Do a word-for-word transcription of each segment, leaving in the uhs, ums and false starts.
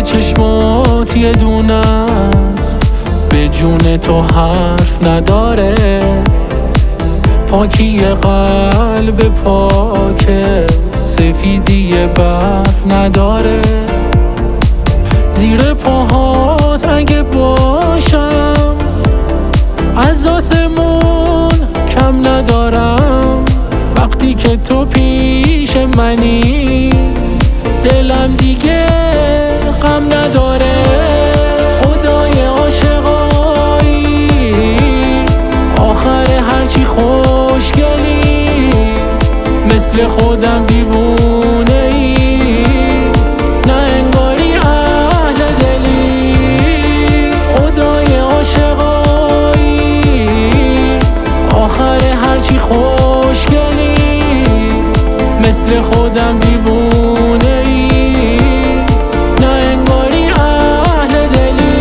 نور چشمات یه دونه است، به جون تو حرف نداره. پاکی قلب پاکه، سفیدی برف نداره. زیر پاهات اگه باشم، از آسمون کم ندارم. وقتی که تو پیش منی، دلم دیگه غم نداره. خدای عاشقایی، آخر هرچی خوشگلی، مثل خودم دیوونه ای، نه انگاری اهل دلی. خدای عاشقایی، آخر هرچی خوشگلی، مثل خودم دیوونه ای، نه انگاری اهل دلی.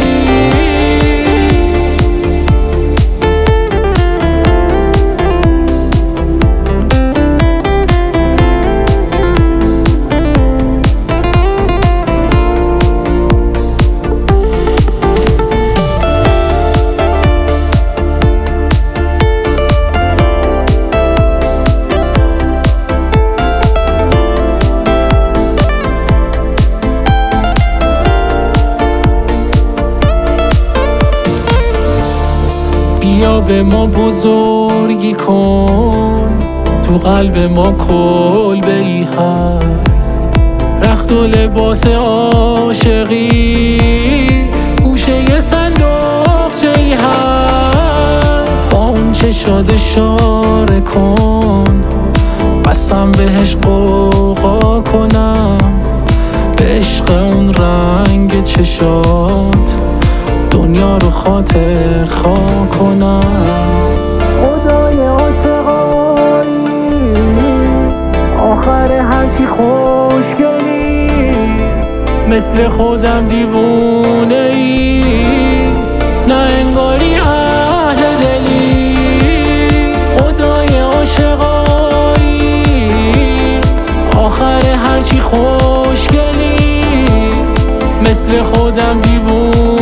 بیا به ما بزرگی کن، تو قلب ما کلبه ای هست. رخت و لباس عاشقی، گوشه ی صندوقچه ای هست. با اون چشات اشاره کن، قسم بهش غوغا کنم. به عشق اون رنگ چشات، دنیا رو خاطر خواه کنم. خدای عاشقایی، آخر هرچی خوشگلی، مثل خودم دیوونه ای، نه انگاری اهل دلی. خدای عاشقایی، آخر هرچی خوشگلی، مثل خودم دیوونه